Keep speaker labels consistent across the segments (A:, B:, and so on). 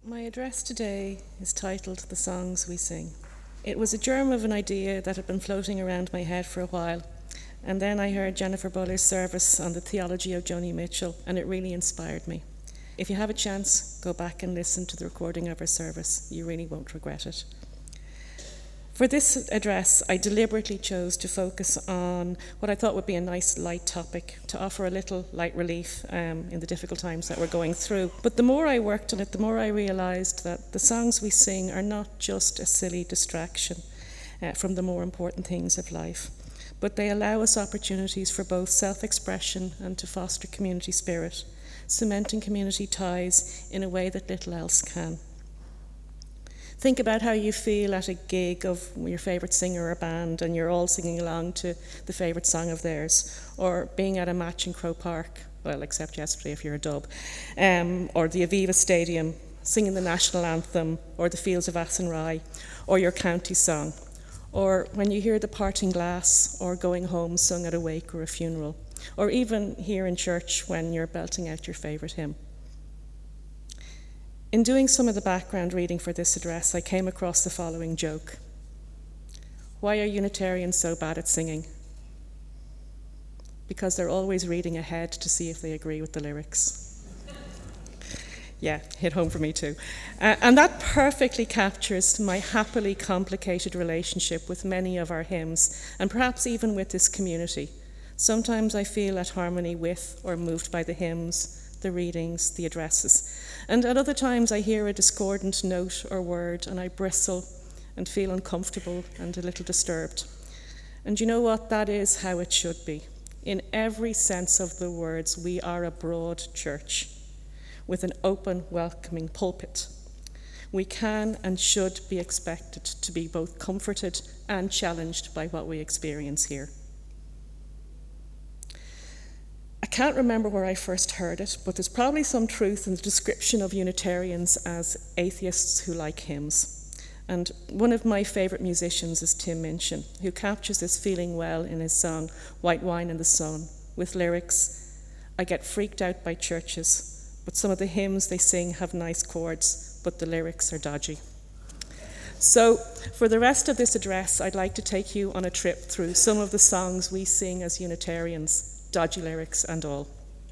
A: My address today is titled The Songs We Sing. It was a germ of an idea that had been floating around my head for a while, and then I heard Jennifer Buller's service on the theology of Joni Mitchell, and it really inspired me. If you have a chance, go back and listen to the recording of her service. You really won't regret it. For this address, I deliberately chose to focus on what I thought would be a nice light topic to offer a little light relief in the difficult times that we're going through. But the more I worked on it, the more I realised that the songs we sing are not just a silly distraction from the more important things of life, but they allow us opportunities for both self-expression and to foster community spirit, cementing community ties in a way that little else can. Think about how you feel at a gig of your favourite singer or band and you're all singing along to the favourite song of theirs, or being at a match in Croke Park, well, except yesterday if you're a dub, or the Aviva Stadium, singing the national anthem, or the Fields of Athenry, or your county song, or when you hear the parting glass or going home sung at a wake or a funeral, or even here in church when you're belting out your favourite hymn. In doing some of the background reading for this address, I came across the following joke. Why are Unitarians so bad at singing? Because they're always reading ahead to see if they agree with the lyrics. Yeah, hit home for me too. And that perfectly captures my happily complicated relationship with many of our hymns, and perhaps even with this community. Sometimes I feel at harmony with or moved by the hymns, the readings, the addresses. And at other times I hear a discordant note or word and I bristle and feel uncomfortable and a little disturbed. And you know what? That is how it should be. In every sense of the words, we are a broad church with an open, welcoming pulpit. We can and should be expected to be both comforted and challenged by what we experience here. I can't remember where I first heard it, but there's probably some truth in the description of Unitarians as atheists who like hymns. And one of my favourite musicians is Tim Minchin, who captures this feeling well in his song, White Wine in the Sun, with lyrics, I get freaked out by churches, but some of the hymns they sing have nice chords, but the lyrics are dodgy. So, for the rest of this address, I'd like to take you on a trip through some of the songs we sing as Unitarians, dodgy lyrics and all.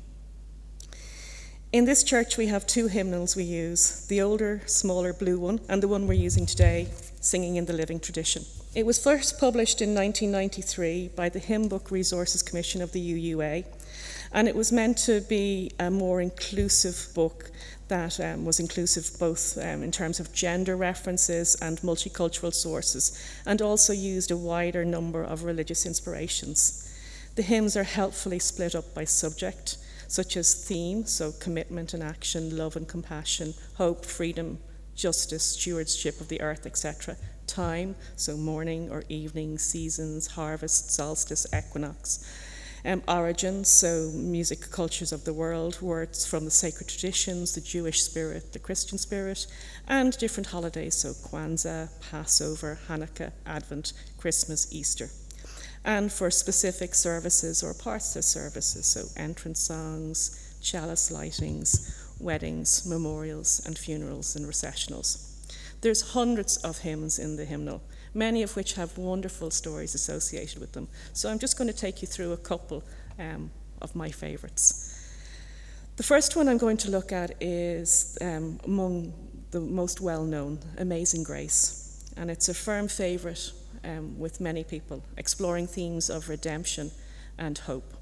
A: In this church we have two hymnals we use, the older, smaller blue one and the one we're using today, Singing in the Living Tradition. It was first published in 1993 by the Hymn Book Resources Commission of the UUA, and it was meant to be a more inclusive book that was inclusive both in terms of gender references and multicultural sources, and also used a wider number of religious inspirations. The hymns are helpfully split up by subject, such as theme, so commitment and action, love and compassion, hope, freedom, justice, stewardship of the earth, etc. Time, so morning or evening, seasons, harvest, solstice, equinox. Origin, so music cultures of the world, words from the sacred traditions, the Jewish spirit, the Christian spirit, and different holidays, so Kwanzaa, Passover, Hanukkah, Advent, Christmas, Easter. And for specific services or parts of services, so entrance songs, chalice lightings, weddings, memorials, and funerals and recessionals. There's hundreds of hymns in the hymnal, many of which have wonderful stories associated with them. So I'm just going to take you through a couple of my favourites. The first one I'm going to look at is among the most well-known, Amazing Grace. And it's a firm favourite with many people, exploring themes of redemption and hope.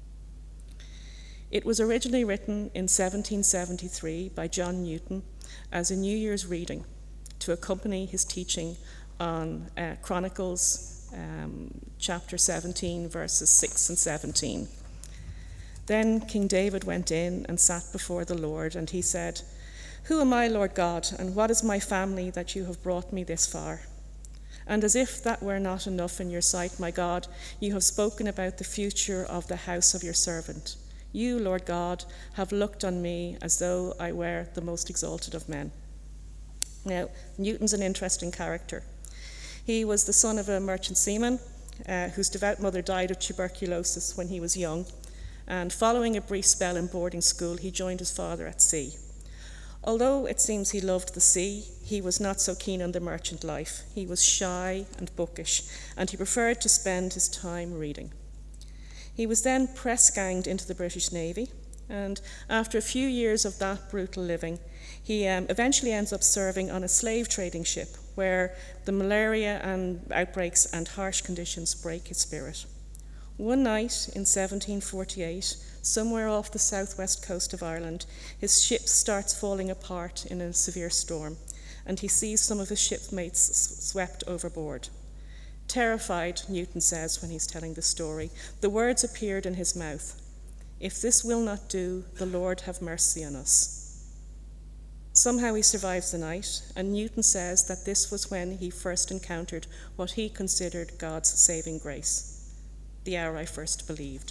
A: It was originally written in 1773 by John Newton as a New Year's reading to accompany his teaching on Chronicles chapter 17, verses 6 and 17. Then King David went in and sat before the Lord, and he said, "Who am I, Lord God, and what is my family that you have brought me this far? And as if that were not enough in your sight, my God, you have spoken about the future of the house of your servant. You, Lord God, have looked on me as though I were the most exalted of men." Now, Newton's an interesting character. He was the son of a merchant seaman whose devout mother died of tuberculosis when he was young, and following a brief spell in boarding school, he joined his father at sea. Although it seems he loved the sea, he was not so keen on the merchant life. He was shy and bookish, and he preferred to spend his time reading. He was then press-ganged into the British Navy, and after a few years of that brutal living, he eventually ends up serving on a slave trading ship where the malaria and outbreaks and harsh conditions break his spirit. One night in 1748, somewhere off the southwest coast of Ireland, his ship starts falling apart in a severe storm, and he sees some of his shipmates swept overboard. Terrified, Newton says when he's telling the story, the words appeared in his mouth, "If this will not do, the Lord have mercy on us." Somehow he survives the night, and Newton says that this was when he first encountered what he considered God's saving grace, the hour I first believed.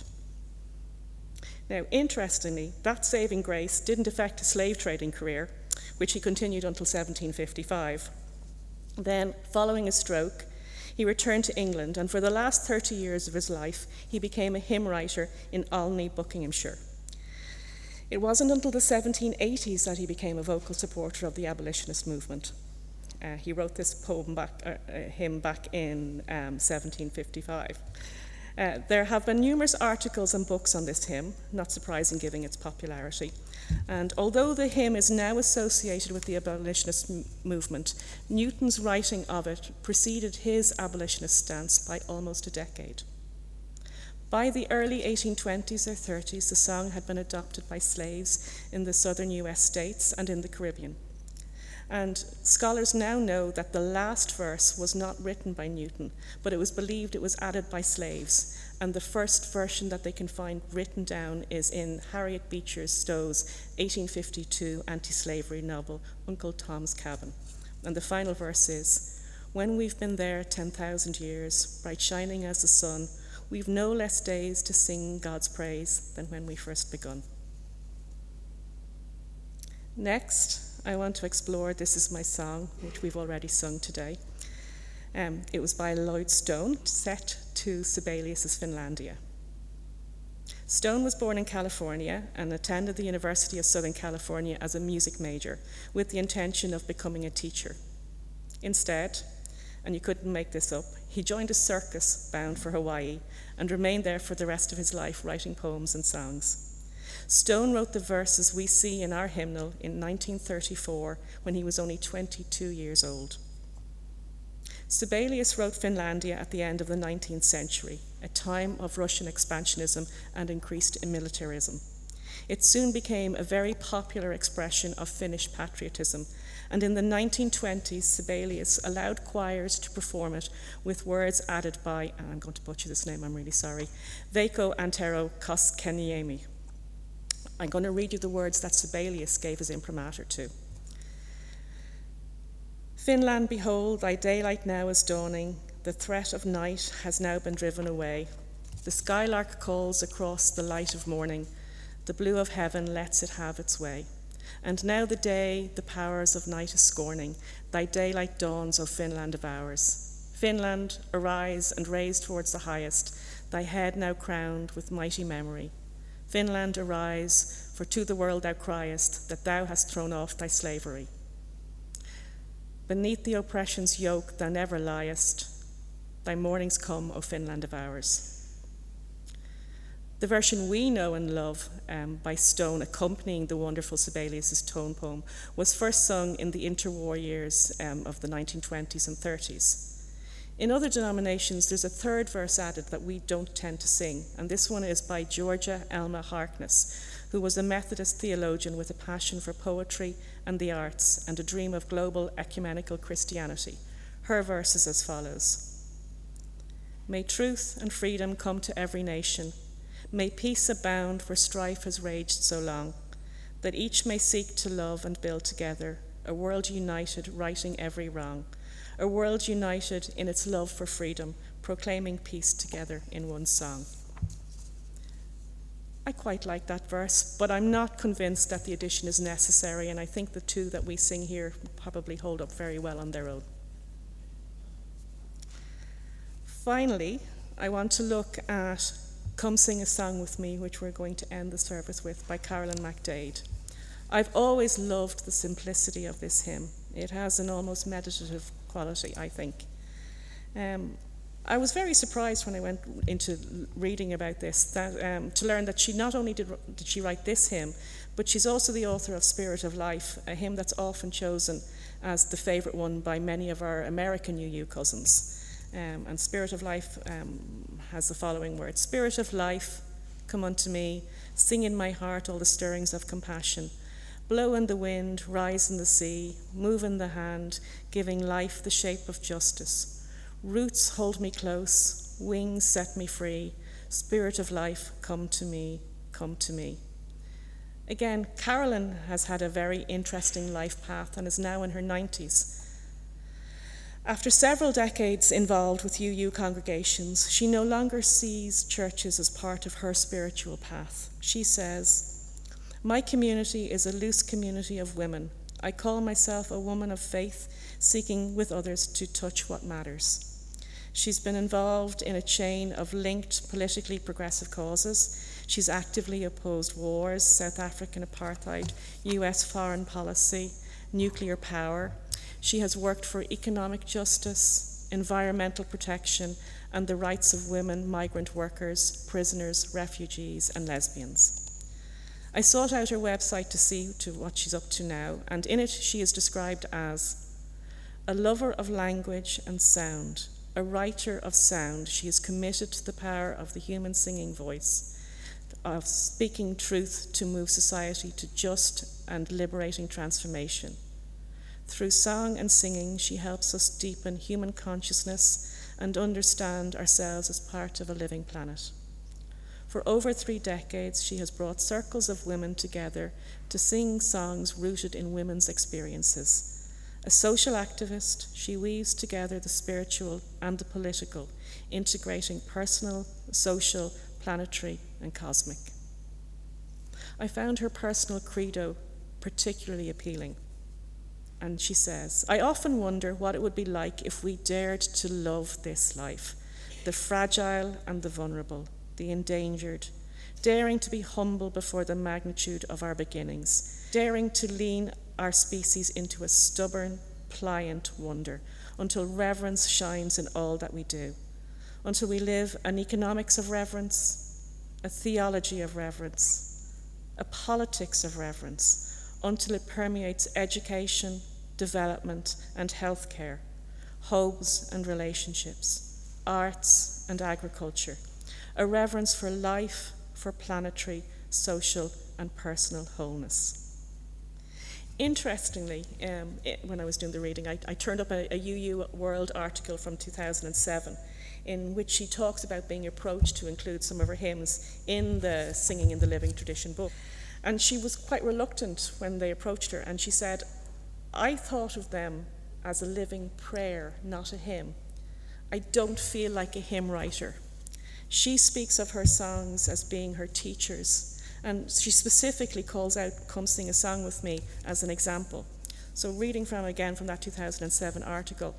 A: Now, interestingly, that saving grace didn't affect his slave trading career, which he continued until 1755. Then, following a stroke, he returned to England, and for the last 30 years of his life, he became a hymn writer in Olney, Buckinghamshire. It wasn't until the 1780s that he became a vocal supporter of the abolitionist movement. He wrote this hymn back in 1755. There have been numerous articles and books on this hymn, not surprising given its popularity. And although the hymn is now associated with the abolitionist movement, Newton's writing of it preceded his abolitionist stance by almost a decade. By the early 1820s or 30s, the song had been adopted by slaves in the southern US states and in the Caribbean. And scholars now know that the last verse was not written by Newton, but it was believed it was added by slaves. And the first version that they can find written down is in Harriet Beecher Stowe's 1852 anti-slavery novel, Uncle Tom's Cabin. And the final verse is, "When we've been there 10,000 years, bright shining as the sun, we've no less days to sing God's praise than when we first begun." Next, I want to explore This Is My Song, which we've already sung today. It was by Lloyd Stone, set to Sibelius' Finlandia. Stone was born in California and attended the University of Southern California as a music major with the intention of becoming a teacher. Instead, and you couldn't make this up, he joined a circus bound for Hawaii and remained there for the rest of his life writing poems and songs. Stone wrote the verses we see in our hymnal in 1934 when he was only 22 years old. Sibelius wrote Finlandia at the end of the 19th century, a time of Russian expansionism and increased militarism. It soon became a very popular expression of Finnish patriotism, and in the 1920s, Sibelius allowed choirs to perform it with words added by, and I'm going to butcher this name, I'm really sorry, Veikko Antero Koskeniemi. I'm going to read you the words that Sibelius gave his imprimatur to. "Finland, behold, thy daylight now is dawning. The threat of night has now been driven away. The skylark calls across the light of morning. The blue of heaven lets it have its way. And now the day the powers of night is scorning. Thy daylight dawns, O Finland of ours. Finland, arise and raise towards the highest, thy head now crowned with mighty memory. Finland, arise, for to the world thou criest that thou hast thrown off thy slavery. Beneath the oppression's yoke thou never liest. Thy mornings come, O Finland of ours." The version we know and love by Stone accompanying the wonderful Sibelius' tone poem was first sung in the interwar years of the 1920s and 30s. In other denominations, there's a third verse added that we don't tend to sing, and this one is by Georgia Elma Harkness, who was a Methodist theologian with a passion for poetry and the arts and a dream of global ecumenical Christianity. Her verse is as follows. "May truth and freedom come to every nation. May peace abound where strife has raged so long, that each may seek to love and build together, a world united, righting every wrong, a world united in its love for freedom, proclaiming peace together in one song." I quite like that verse, but I'm not convinced that the addition is necessary, and I think the two that we sing here probably hold up very well on their own. Finally, I want to look at Come Sing a Song With Me, which we're going to end the service with, by Carolyn MacDade. I've always loved the simplicity of this hymn. It has an almost meditative quality, I think. I was very surprised when I went into reading about this, that, to learn that she not only did she write this hymn, but she's also the author of Spirit of Life, a hymn that's often chosen as the favourite one by many of our American UU cousins. And Spirit of Life has the following words: Spirit of life, come unto me, sing in my heart all the stirrings of compassion. Blow in the wind, rise in the sea, move in the hand, giving life the shape of justice. Roots hold me close, wings set me free. Spirit of life, come to me, come to me. Again, Carolyn has had a very interesting life path and is now in her 90s. After several decades involved with UU congregations, she no longer sees churches as part of her spiritual path. She says, "My community is a loose community of women. I call myself a woman of faith, seeking with others to touch what matters." She's been involved in a chain of linked politically progressive causes. She's actively opposed wars, South African apartheid, US foreign policy, nuclear power. She has worked for economic justice, environmental protection, and the rights of women, migrant workers, prisoners, refugees, and lesbians. I sought out her website to see what she's up to now, and in it she is described as a lover of language and sound, a writer of sound. She is committed to the power of the human singing voice, of speaking truth to move society to just and liberating transformation. Through song and singing, she helps us deepen human consciousness and understand ourselves as part of a living planet. For over 3 decades, she has brought circles of women together to sing songs rooted in women's experiences. A social activist, she weaves together the spiritual and the political, integrating personal, social, planetary, and cosmic. I found her personal credo particularly appealing. And she says, "I often wonder what it would be like if we dared to love this life, the fragile and the vulnerable, the endangered, daring to be humble before the magnitude of our beginnings, daring to lean our species into a stubborn, pliant wonder, until reverence shines in all that we do, until we live an economics of reverence, a theology of reverence, a politics of reverence, until it permeates education, development, and healthcare, homes and relationships, arts and agriculture, a reverence for life, for planetary, social, and personal wholeness." Interestingly, when I was doing the reading, I turned up a UU World article from 2007 in which she talks about being approached to include some of her hymns in the Singing in the Living Tradition book. And she was quite reluctant when they approached her, and she said, "I thought of them as a living prayer, not a hymn. I don't feel like a hymn writer." She speaks of her songs as being her teachers, and she specifically calls out "Come Sing a Song With Me" as an example. So reading from that 2007 article,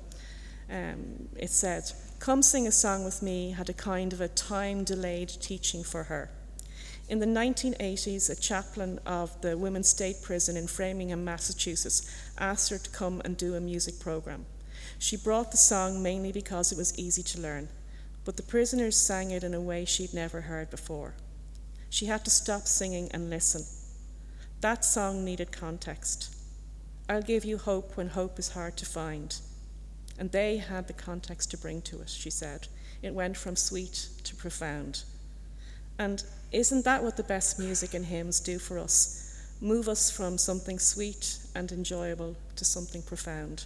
A: it said, "Come Sing a Song With Me had a kind of a time-delayed teaching for her. In the 1980s, a chaplain of the Women's State Prison in Framingham, Massachusetts, asked her to come and do a music program. She brought the song mainly because it was easy to learn, but the prisoners sang it in a way she'd never heard before. She had to stop singing and listen. That song needed context. I'll give you hope when hope is hard to find. And they had the context to bring to it," she said. "It went from sweet to profound." And isn't that what the best music and hymns do for us? Move us from something sweet and enjoyable to something profound.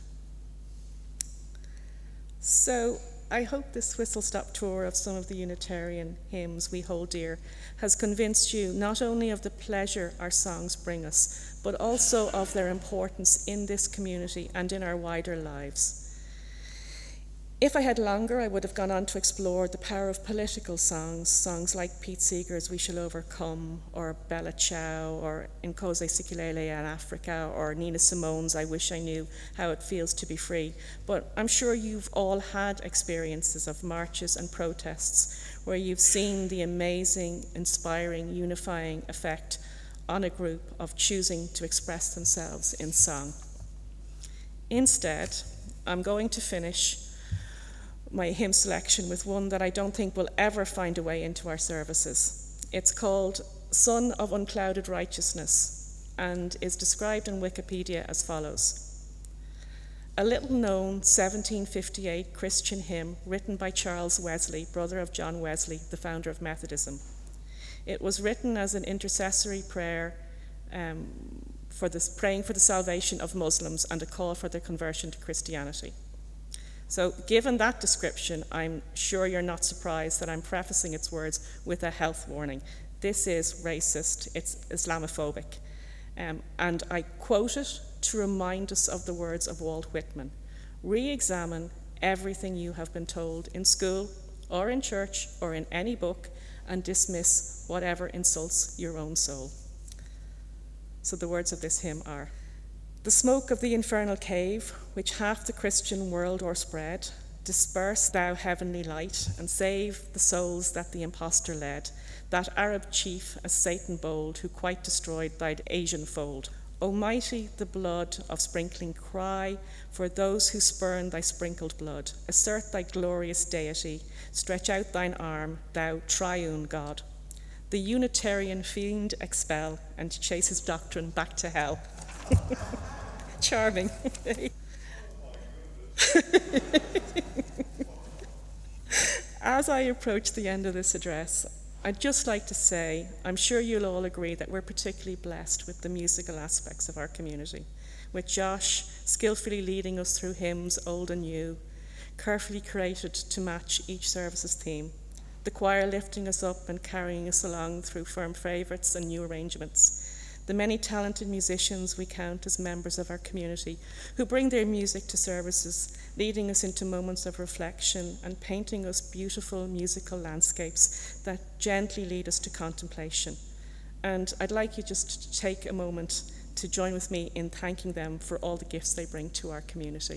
A: So I hope this whistle-stop tour of some of the Unitarian hymns we hold dear has convinced you not only of the pleasure our songs bring us, but also of their importance in this community and in our wider lives. If I had longer, I would have gone on to explore the power of political songs like Pete Seeger's "We Shall Overcome," or Bella Ciao, or Nkosi Sikelele in Africa, or Nina Simone's "I Wish I Knew How It Feels to Be Free." But I'm sure you've all had experiences of marches and protests where you've seen the amazing, inspiring, unifying effect on a group of choosing to express themselves in song. Instead, I'm going to finish my hymn selection with one that I don't think will ever find a way into our services. It's called Son of Unclouded Righteousness and is described in Wikipedia as follows. A little-known 1758 Christian hymn written by Charles Wesley, brother of John Wesley, the founder of Methodism. It was written as an intercessory prayer praying for the salvation of Muslims and a call for their conversion to Christianity. So given that description, I'm sure you're not surprised that I'm prefacing its words with a health warning. This is racist, it's Islamophobic. And I quote it to remind us of the words of Walt Whitman. Re-examine everything you have been told in school or in church or in any book and dismiss whatever insults your own soul. So the words of this hymn are, the smoke of the infernal cave, which half the Christian world o'erspread, disperse thou heavenly light, and save the souls that the impostor led, that Arab chief as Satan bold, who quite destroyed thine Asian fold. Almighty, the blood of sprinkling cry for those who spurn thy sprinkled blood. Assert thy glorious deity, stretch out thine arm, thou triune God. The Unitarian fiend expel, and chase his doctrine back to hell. Charming. As I approach the end of this address, I'd just like to say, I'm sure you'll all agree that we're particularly blessed with the musical aspects of our community, with Josh skillfully leading us through hymns old and new, carefully created to match each service's theme, the choir lifting us up and carrying us along through firm favourites and new arrangements, the many talented musicians we count as members of our community who bring their music to services, leading us into moments of reflection and painting us beautiful musical landscapes that gently lead us to contemplation. And I'd like you just to take a moment to join with me in thanking them for all the gifts they bring to our community.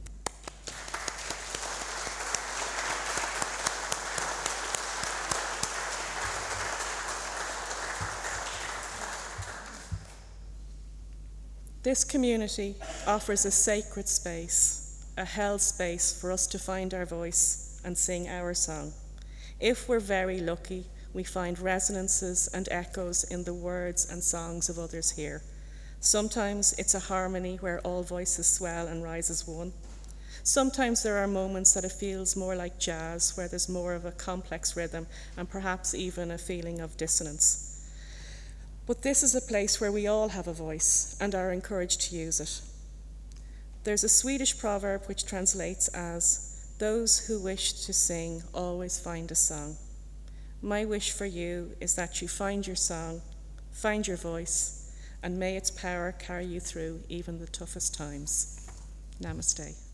A: This community offers a sacred space, a held space for us to find our voice and sing our song. If we're very lucky, we find resonances and echoes in the words and songs of others here. Sometimes it's a harmony where all voices swell and rise as one. Sometimes there are moments that it feels more like jazz, where there's more of a complex rhythm and perhaps even a feeling of dissonance. But this is a place where we all have a voice and are encouraged to use it. There's a Swedish proverb which translates as, those who wish to sing always find a song. My wish for you is that you find your song, find your voice, and may its power carry you through even the toughest times. Namaste.